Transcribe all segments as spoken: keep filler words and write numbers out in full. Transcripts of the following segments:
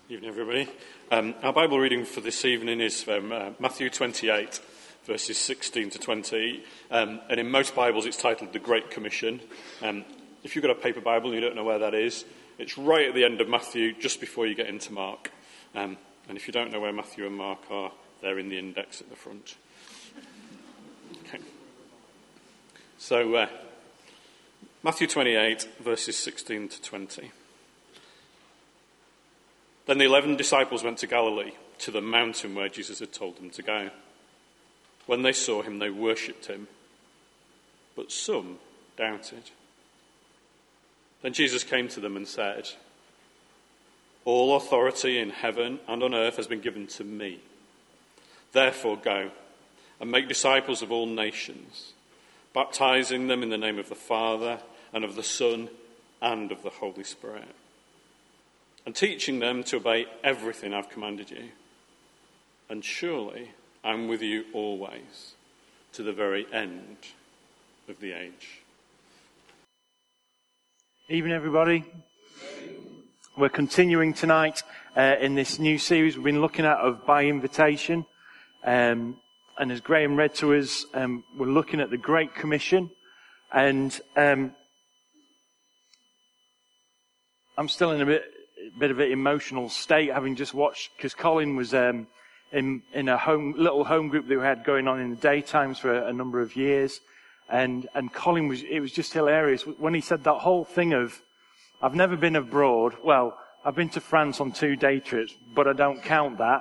Evening, everybody. Um, our Bible reading for this evening is from uh, Matthew twenty-eight, verses sixteen to twenty. Um, and in most Bibles, it's titled The Great Commission. Um, if you've got a paper Bible and you don't know where that is, it's right at the end of Matthew, just before you get into Mark. Um, and if you don't know where Matthew and Mark are, they're in the index at the front. Okay. So, uh, Matthew twenty-eight, verses sixteen to twenty. Then the eleven disciples went to Galilee, to the mountain where Jesus had told them to go. When they saw him, they worshipped him, but some doubted. Then Jesus came to them and said, "All authority in heaven and on earth has been given to me. Therefore go and make disciples of all nations, baptizing them in the name of the Father and of the Son and of the Holy Spirit, and teaching them to obey everything I've commanded you. And surely I'm with you always, to the very end of the age." Evening, everybody. We're continuing tonight uh, in this new series we've been looking at of By Invitation. Um, and as Graham read to us, um, we're looking at the Great Commission. And um, I'm still in a bit... bit of an emotional state, having just watched, because Colin was um, in in a home little home group that we had going on in the daytimes for a, a number of years, and and Colin was it was just hilarious when he said that whole thing of, "I've never been abroad. Well, I've been to France on two day trips, but I don't count that."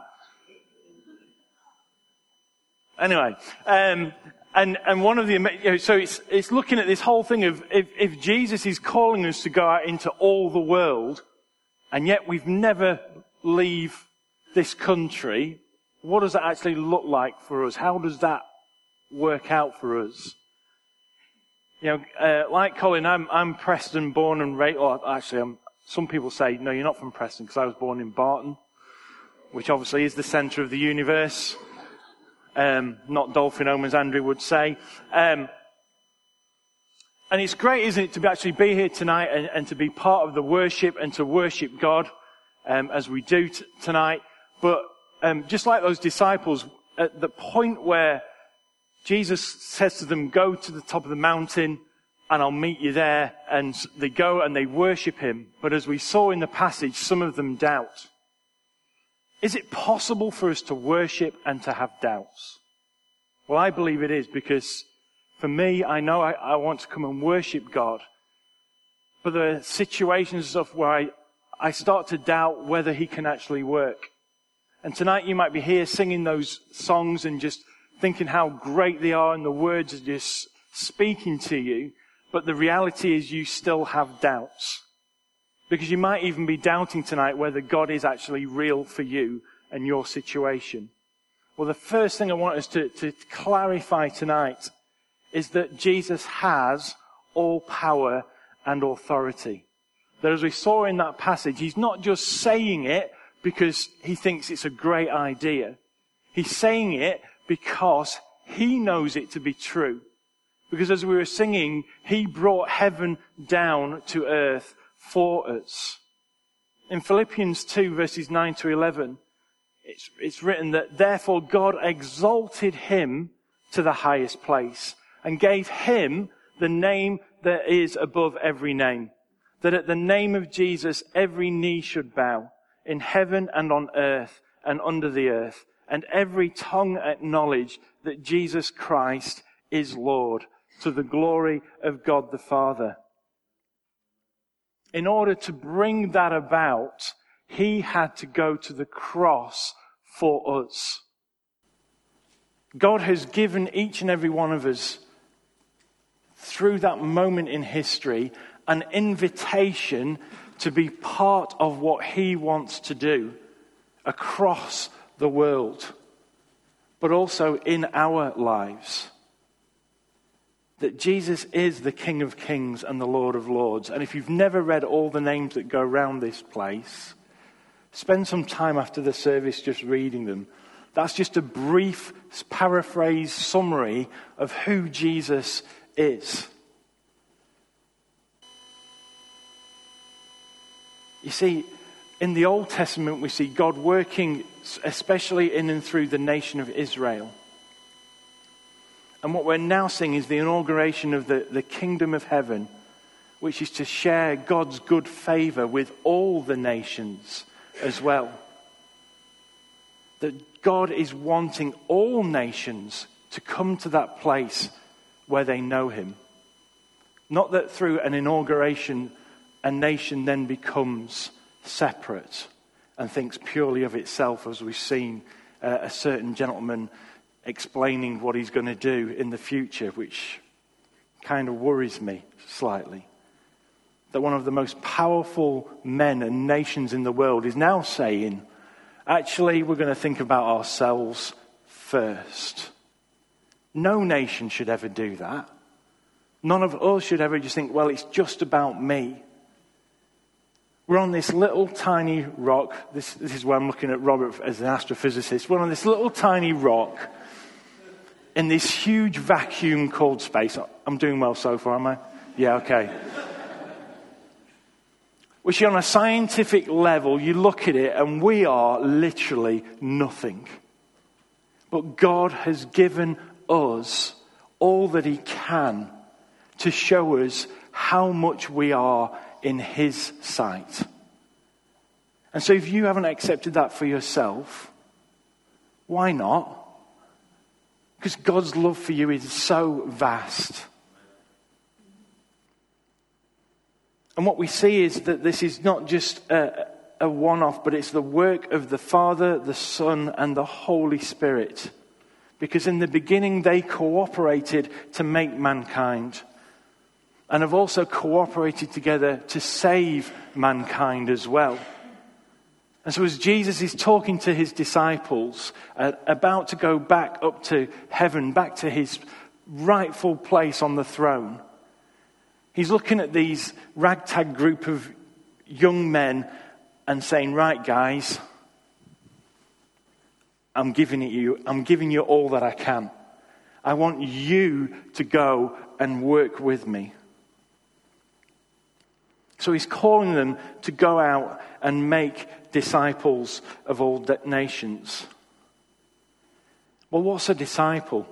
Anyway, um, and and one of the you know, so it's it's looking at this whole thing of if if Jesus is calling us to go out into all the world, and yet we've never leave this country, what does that actually look like for us? How does that work out for us? You know, uh, like Colin, I'm, I'm Preston born and raised, or actually I'm, some people say, no, you're not from Preston, because I was born in Barton, which obviously is the centre of the universe. Um, not Dolphin Home, as Andrew would say. Um, And it's great, isn't it, to be actually be here tonight and, and to be part of the worship and to worship God um, as we do t- tonight. But um, just like those disciples, at the point where Jesus says to them, "Go to the top of the mountain and I'll meet you there," and they go and they worship him. But as we saw in the passage, some of them doubt. Is it possible for us to worship and to have doubts? Well, I believe it is, because for me, I know I, I want to come and worship God, but there are situations of where I, I start to doubt whether he can actually work. And tonight you might be here singing those songs and just thinking how great they are and the words are just speaking to you, but the reality is you still have doubts. Because you might even be doubting tonight whether God is actually real for you and your situation. Well, the first thing I want us to, to clarify tonight is that Jesus has all power and authority. That as we saw in that passage, he's not just saying it because he thinks it's a great idea. He's saying it because he knows it to be true. Because as we were singing, he brought heaven down to earth for us. In Philippians two, verses nine to eleven, it's, it's written that, "Therefore God exalted him to the highest place, and gave him the name that is above every name, that at the name of Jesus every knee should bow, in heaven and on earth and under the earth, and every tongue acknowledge that Jesus Christ is Lord, to the glory of God the Father." In order to bring that about, he had to go to the cross for us. God has given each and every one of us, through that moment in history, an invitation to be part of what he wants to do across the world, but also in our lives. That Jesus is the King of Kings and the Lord of Lords. And if you've never read all the names that go around this place, spend some time after the service just reading them. That's just a brief paraphrase summary of who Jesus is. You see, In the Old Testament, we see God working especially in and through the nation of Israel. And what we're now seeing is the inauguration of the, the kingdom of heaven, which is to share God's good favor with all the nations as well. That God is wanting all nations to come to that place where they know him. Not that through an inauguration, a nation then becomes separate and thinks purely of itself, as we've seen uh, a certain gentleman explaining what he's going to do in the future, which kind of worries me slightly. That one of the most powerful men and nations in the world is now saying, actually, we're going to think about ourselves first. No nation should ever do that. None of us should ever just think, well, it's just about me. We're on this little tiny rock. This, this is where I'm looking at Robert as an astrophysicist. We're on this little tiny rock in this huge vacuum called space. I'm doing well so far, am I? Yeah, okay. Which on a scientific level, you look at it and we are literally nothing. But God has given us all that he can to show us how much we are in his sight. And so if you haven't accepted that for yourself, why not? Because God's love for you is so vast. And what we see is that this is not just a, a one-off, but it's the work of the Father, the Son, and the Holy Spirit. Because in the beginning they cooperated to make mankind, and have also cooperated together to save mankind as well. And so as Jesus is talking to his disciples, uh, about to go back up to heaven, back to his rightful place on the throne, he's looking at these ragtag group of young men and saying, right, guys, I'm giving it you. I'm giving you all that I can. I want you to go and work with me. So he's calling them to go out and make disciples of all nations. Well, what's a disciple?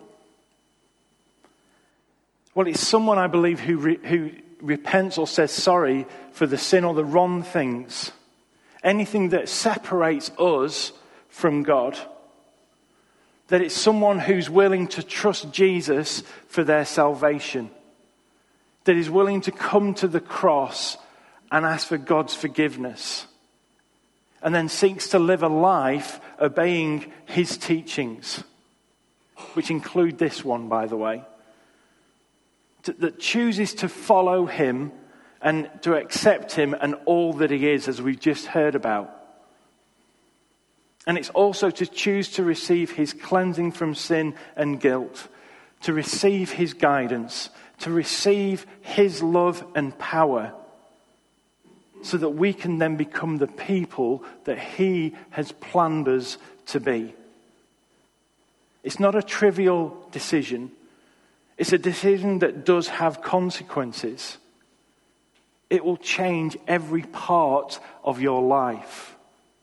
Well, it's someone, I believe, who re- who repents or says sorry for the sin or the wrong things. Anything that separates us from God. That it's someone who's willing to trust Jesus for their salvation. That is willing to come to the cross and ask for God's forgiveness. And then seeks to live a life obeying his teachings. Which include this one, by the way. That chooses to follow him and to accept him and all that he is, as we've just heard about. And it's also to choose to receive his cleansing from sin and guilt, to receive his guidance, to receive his love and power, so that we can then become the people that he has planned us to be. It's not a trivial decision. It's a decision that does have consequences. It will change every part of your life.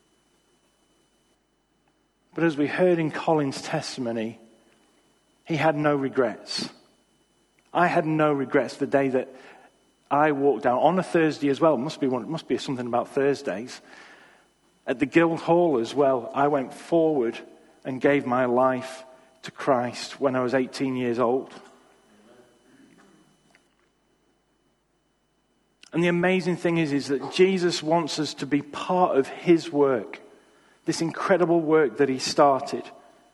But as we heard in Colin's testimony, he had no regrets. I had no regrets the day that I walked down on a Thursday as well. It must be one, it must be something about Thursdays. At the Guildhall as well, I went forward and gave my life to Christ when I was eighteen years old. And the amazing thing is, is that Jesus wants us to be part of his work. This incredible work that he started.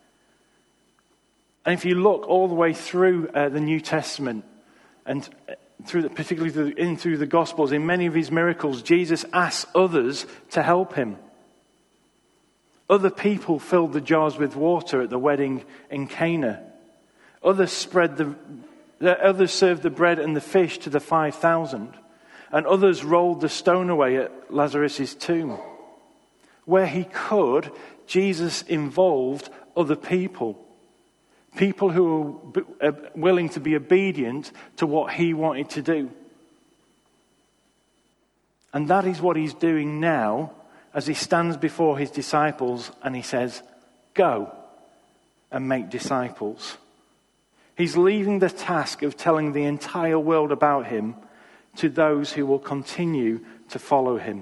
And if you look all the way through uh, the New Testament, and through the, particularly through, in through the Gospels, in many of his miracles, Jesus asks others to help him. Other people filled the jars with water at the wedding in Cana. Others spread the, the others served the bread and the fish to the five thousand. And others rolled the stone away at Lazarus' tomb. Where he could, Jesus involved other people. People who were willing to be obedient to what he wanted to do. And that is what he's doing now as he stands before his disciples and he says, "Go and make disciples." He's leaving the task of telling the entire world about him to those who will continue to follow him.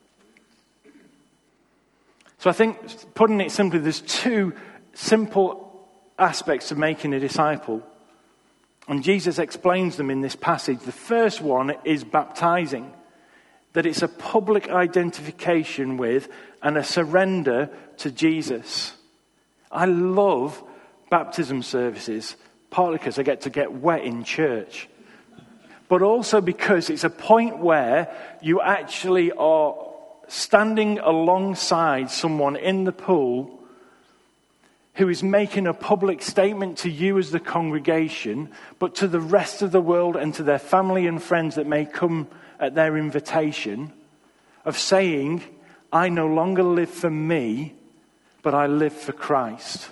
So I think, putting it simply, there's two simple aspects of making a disciple. And Jesus explains them in this passage. The first one is baptizing. That it's a public identification with and a surrender to Jesus. I love baptism services, partly because I get to get wet in church, but also because it's a point where you actually are standing alongside someone in the pool who is making a public statement to you as the congregation, but to the rest of the world and to their family and friends that may come at their invitation, of saying, "I no longer live for me, but I live for Christ."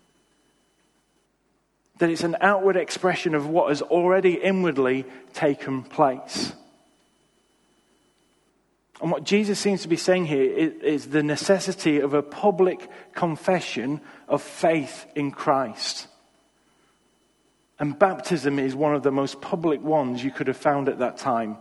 That it's an outward expression of what has already inwardly taken place. And what Jesus seems to be saying here is, is the necessity of a public confession of faith in Christ. And baptism is one of the most public ones you could have found at that time.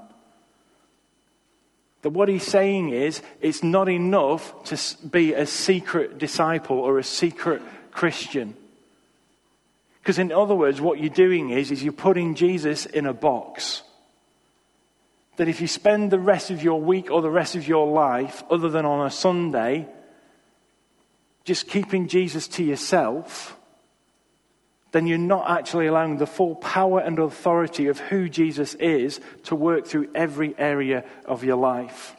That what he's saying is, it's not enough to be a secret disciple or a secret Christian. Because in other words, what you're doing is, is you're putting Jesus in a box. That if you spend the rest of your week or the rest of your life, other than on a Sunday, just keeping Jesus to yourself, then you're not actually allowing the full power and authority of who Jesus is to work through every area of your life.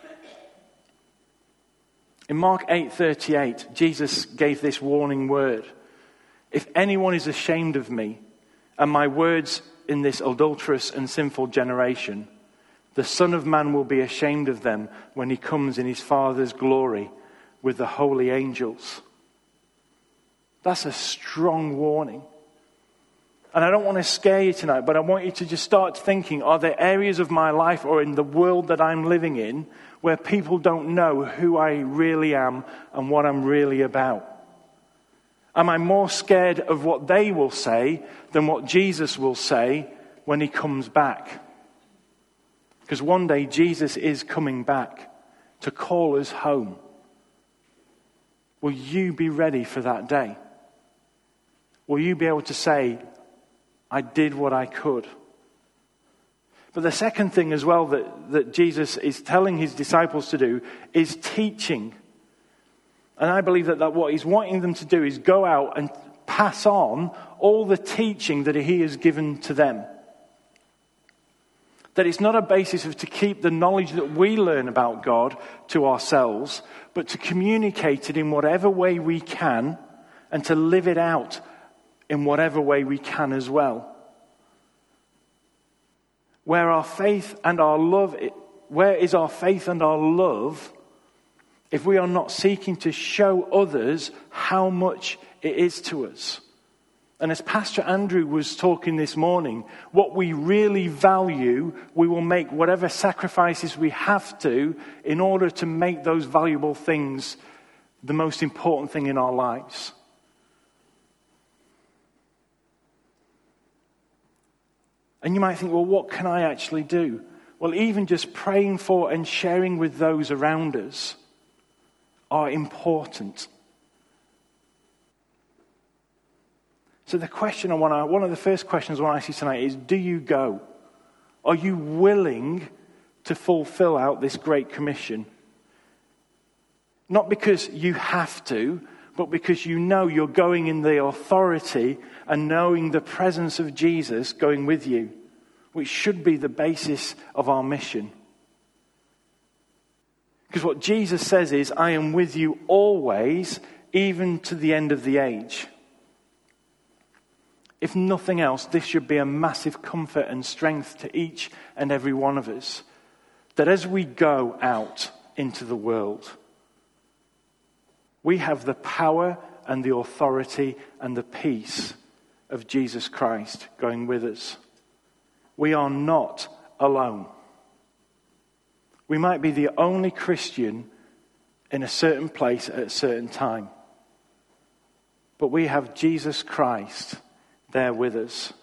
In Mark eight thirty-eight, Jesus gave this warning word. "If anyone is ashamed of me and my words in this adulterous and sinful generation, the Son of Man will be ashamed of them when he comes in his Father's glory with the holy angels." That's a strong warning. And I don't want to scare you tonight, but I want you to just start thinking, are there areas of my life or in the world that I'm living in where people don't know who I really am and what I'm really about? Am I more scared of what they will say than what Jesus will say when he comes back? Because one day Jesus is coming back to call us home. Will you be ready for that day? Will you be able to say, "I did what I could"? But the second thing as well that, that Jesus is telling his disciples to do is teaching. And I believe that, that what he's wanting them to do is go out and pass on all the teaching that he has given to them. That it's not a basis of to keep the knowledge that we learn about God to ourselves, but to communicate it in whatever way we can and to live it out in whatever way we can as well. Where our faith and our love, where is our faith and our love if we are not seeking to show others how much it is to us? And as Pastor Andrew was talking this morning, what we really value, we will make whatever sacrifices we have to in order to make those valuable things the most important thing in our lives. And you might think, well, what can I actually do? Well, even just praying for and sharing with those around us are important. So the question I want to, one of the first questions I want to ask you tonight is, do you go? Are you willing to fulfill out this Great Commission? Not because you have to, but because you know you're going in the authority and knowing the presence of Jesus going with you, which should be the basis of our mission. Because what Jesus says is, I am with you always, even to the end of the age. If nothing else, this should be a massive comfort and strength to each and every one of us. That as we go out into the world, we have the power and the authority and the peace of Jesus Christ going with us. We are not alone. We might be the only Christian in a certain place at a certain time. But we have Jesus Christ there with us.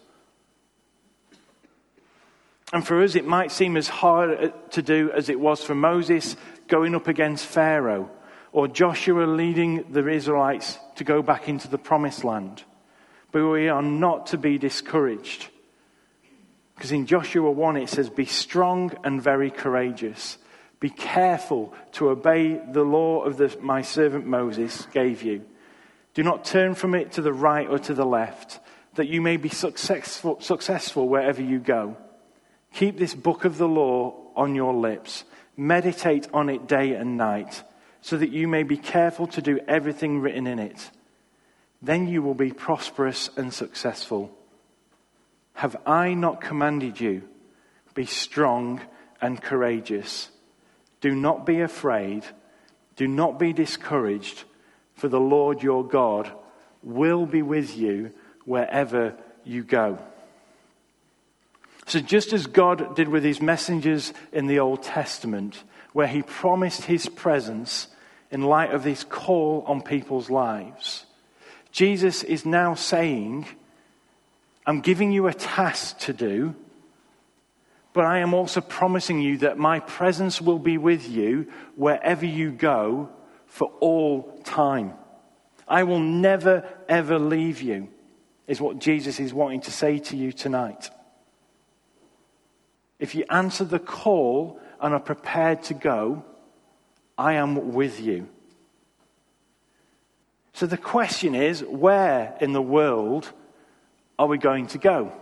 And for us, it might seem as hard to do as it was for Moses going up against Pharaoh, or Joshua leading the Israelites to go back into the promised land. But we are not to be discouraged. Because in Joshua one it says, "Be strong and very courageous. Be careful to obey the law of the, my servant Moses gave you. Do not turn from it to the right or to the left, that you may be successful, successful wherever you go. Keep this book of the law on your lips. Meditate on it day and night, so that you may be careful to do everything written in it. Then you will be prosperous and successful. Have I not commanded you? Be strong and courageous. Do not be afraid. Do not be discouraged, for the Lord your God will be with you wherever you go." So just as God did with his messengers in the Old Testament, where he promised his presence in light of this call on people's lives, Jesus is now saying, I'm giving you a task to do, but I am also promising you that my presence will be with you wherever you go for all time. I will never, ever leave you, is what Jesus is wanting to say to you tonight. If you answer the call and are prepared to go, I am with you. So the question is, where in the world are we going to go?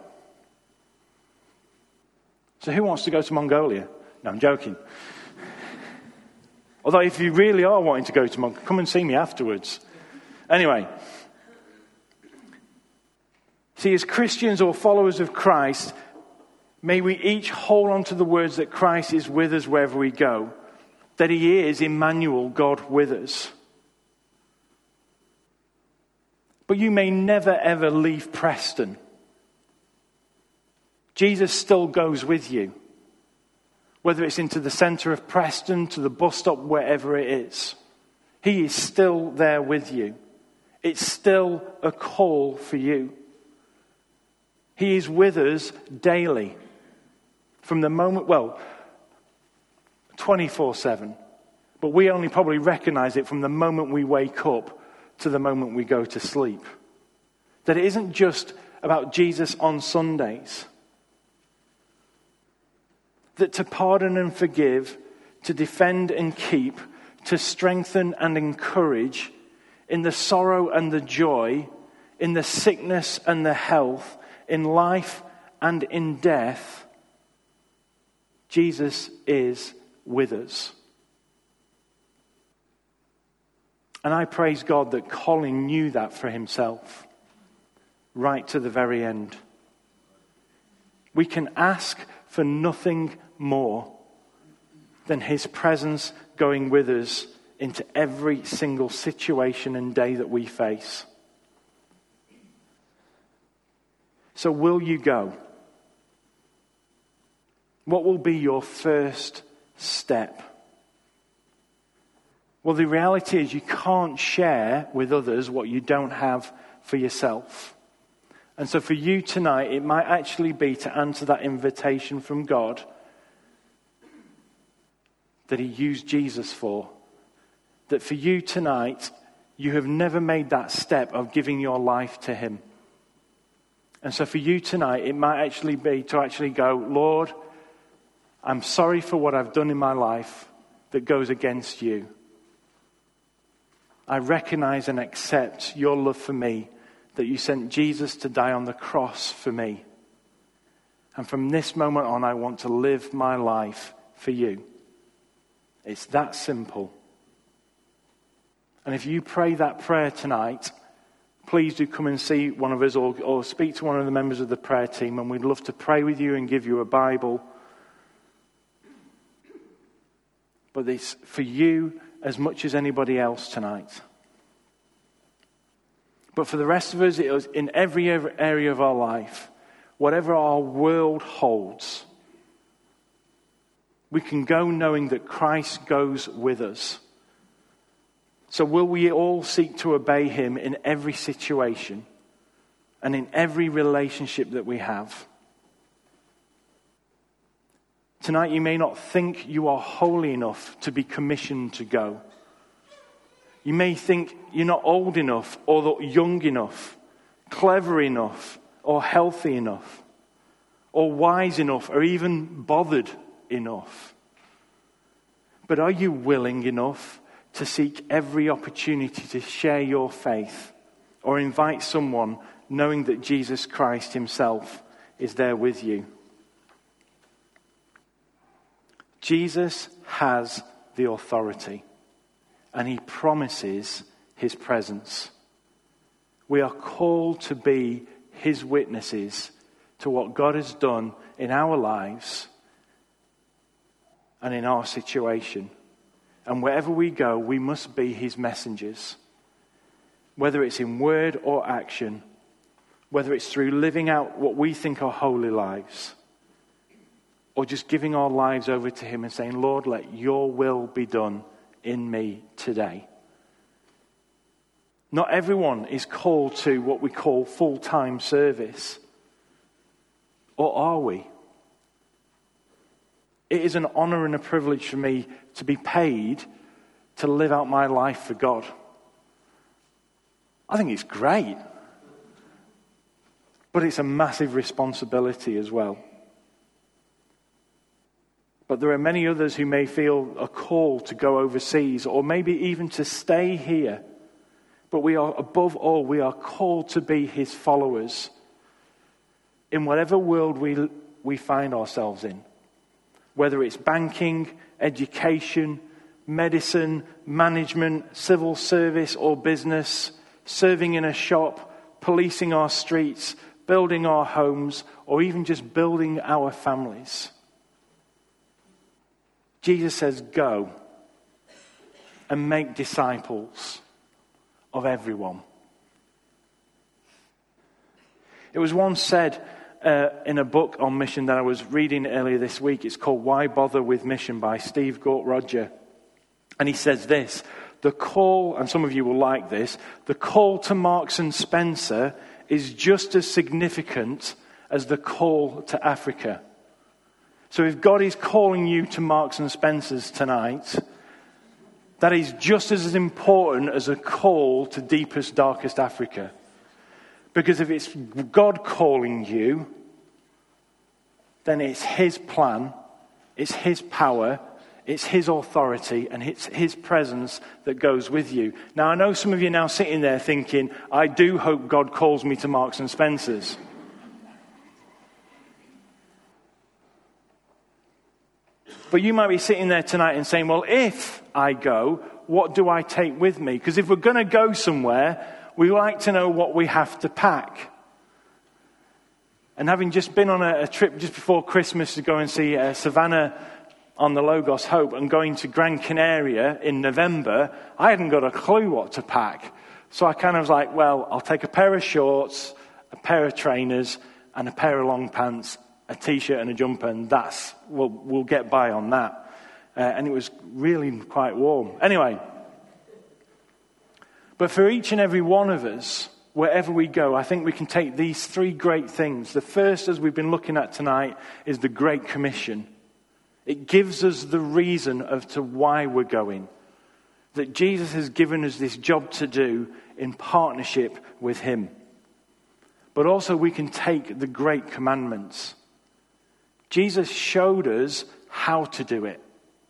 So who wants to go to Mongolia? No, I'm joking. Although if you really are wanting to go to Mongolia, come and see me afterwards. Anyway. See, as Christians or followers of Christ, may we each hold on to the words that Christ is with us wherever we go. That he is Emmanuel, God with us. But you may never ever leave Preston. Jesus still goes with you. Whether it's into the centre of Preston, to the bus stop, wherever it is. He is still there with you. It's still a call for you. He is with us daily. From the moment, well, twenty-four seven. But we only probably recognize it from the moment we wake up to the moment we go to sleep. That it isn't just about Jesus on Sundays. That to pardon and forgive, to defend and keep, to strengthen and encourage, in the sorrow and the joy, in the sickness and the health, in life and in death, Jesus is with us. And I praise God that Colin knew that for himself, right to the very end. We can ask for nothing more than his presence going with us into every single situation and day that we face. So will you go? What will be your first step? Well, the reality is you can't share with others what you don't have for yourself. And so for you tonight, it might actually be to answer that invitation from God that he used Jesus for. That for you tonight, you have never made that step of giving your life to him. And so for you tonight, it might actually be to actually go, Lord, I'm sorry for what I've done in my life that goes against you. I recognize and accept your love for me, that you sent Jesus to die on the cross for me. And from this moment on, I want to live my life for you. It's that simple. And if you pray that prayer tonight, please do come and see one of us or, or speak to one of the members of the prayer team, and we'd love to pray with you and give you a Bible. But it's for you as much as anybody else tonight. But for the rest of us, it was in every area of our life, whatever our world holds, we can go knowing that Christ goes with us. So will we all seek to obey him in every situation and in every relationship that we have? Tonight you may not think you are holy enough to be commissioned to go. You may think you're not old enough or young enough, clever enough or healthy enough, or wise enough or even bothered enough. But are you willing enough to seek every opportunity to share your faith or invite someone knowing that Jesus Christ himself is there with you? Jesus has the authority and he promises his presence. We are called to be his witnesses to what God has done in our lives and in our situation. And wherever we go, we must be his messengers. Whether it's in word or action, whether it's through living out what we think are holy lives, or just giving our lives over to him and saying, Lord, let your will be done in me today. Not everyone is called to what we call full-time service. Or are we? It is an honor and a privilege for me to be paid to live out my life for God. I think it's great. But it's a massive responsibility as well. But there are many others who may feel a call to go overseas or maybe even to stay here. But we are, above all, we are called to be his followers in whatever world we we find ourselves in. Whether it's banking, education, medicine, management, civil service or business, serving in a shop, policing our streets, building our homes, or even just building our families. Jesus says, go and make disciples of everyone. It was once said uh, in a book on mission that I was reading earlier this week. It's called Why Bother with Mission by Steve Gort-Roger. And he says this, the call, and some of you will like this, the call to Marks and Spencer is just as significant as the call to Africa. So if God is calling you to Marks and Spencer's tonight, that is just as important as a call to deepest, darkest Africa. Because if it's God calling you, then it's his plan, it's his power, it's his authority, and it's his presence that goes with you. Now, I know some of you are now sitting there thinking, I do hope God calls me to Marks and Spencer's. But you might be sitting there tonight and saying, well, if I go, what do I take with me? Because if we're going to go somewhere, we like to know what we have to pack. And having just been on a, a trip just before Christmas to go and see uh, Savannah on the Logos Hope and going to Gran Canaria in November, I hadn't got a clue what to pack. So I kind of was like, well, I'll take a pair of shorts, a pair of trainers, and a pair of long pants, a t-shirt and a jumper, and that's, we'll, we'll get by on that. Uh, and it was really quite warm. Anyway, but for each and every one of us, wherever we go, I think we can take these three great things. The first, as we've been looking at tonight, is the Great Commission. It gives us the reason as to why we're going. That Jesus has given us this job to do in partnership with him. But also we can take the Great Commandments. Jesus showed us how to do it.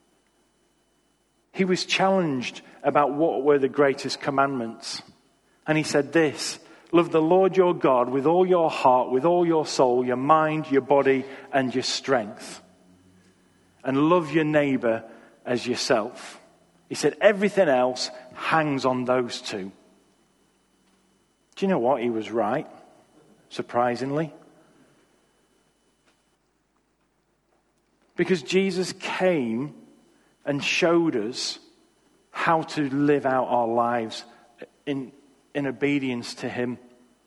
He was challenged about what were the greatest commandments. And he said this, love the Lord your God with all your heart, with all your soul, your mind, your body, and your strength. And love your neighbor as yourself. He said everything else hangs on those two. Do you know what? He was right, surprisingly. Because Jesus came and showed us how to live out our lives in, in obedience to him.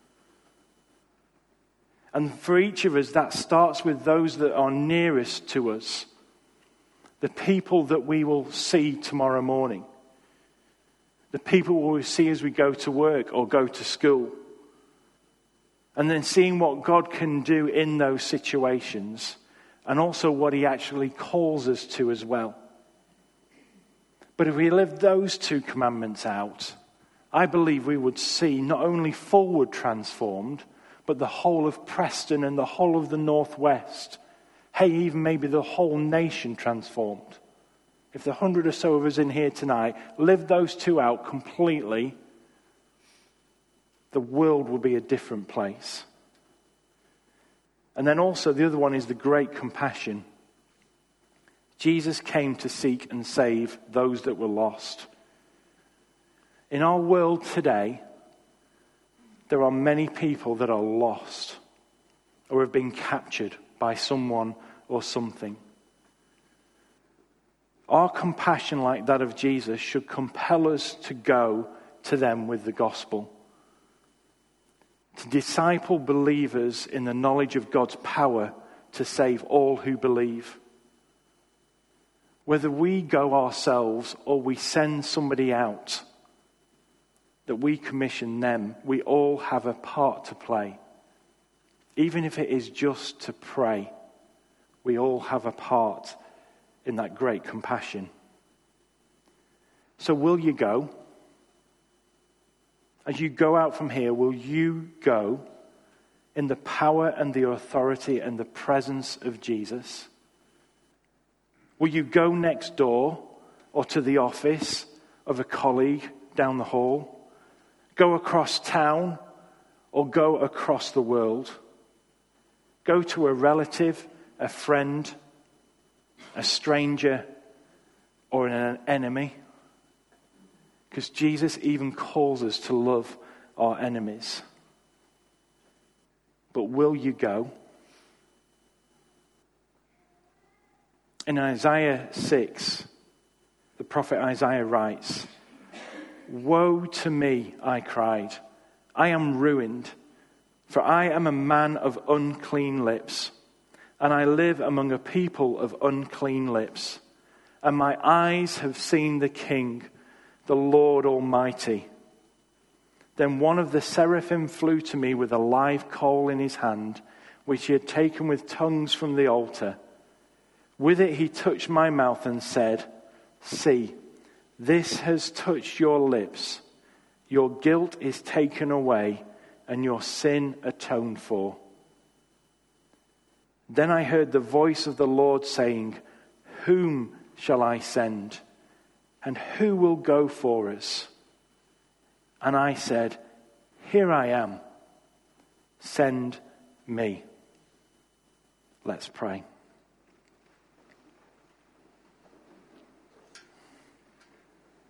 And for each of us, that starts with those that are nearest to us. The people that we will see tomorrow morning. the people we see as we go to work or go to school. And then seeing what God can do in those situations, and also what he actually calls us to as well. But if we live those two commandments out, I believe we would see not only Forward transformed, but the whole of Preston and the whole of the Northwest, hey, even maybe the whole nation transformed. If the hundred or so of us in here tonight live those two out completely, the world will be a different place. And then also the other one is the great compassion. Jesus came to seek and save those that were lost. In our world today, there are many people that are lost or have been captured by someone or something. Our compassion, like that of Jesus, should compel us to go to them with the gospel. To disciple believers in the knowledge of God's power to save all who believe. Whether we go ourselves or we send somebody out, that we commission them, we all have a part to play. Even if it is just to pray, we all have a part in that great compassion. So will you go? As you go out from here, will you go in the power and the authority and the presence of Jesus? Will you go next door or to the office of a colleague down the hall? Go across town or go across the world? Go to a relative, a friend, a stranger, or an enemy? Because Jesus even calls us to love our enemies. But will you go? In Isaiah six, the prophet Isaiah writes, "Woe to me, I cried. I am ruined, for I am a man of unclean lips, and I live among a people of unclean lips, and my eyes have seen the King, the Lord Almighty." Then one of the seraphim flew to me with a live coal in his hand, which he had taken with tongues from the altar. With it he touched my mouth and said, "See, this has touched your lips. Your guilt is taken away, and your sin atoned for." Then I heard the voice of the Lord saying, "Whom shall I send? And who will go for us?" And I said, "Here I am. Send me." Let's pray.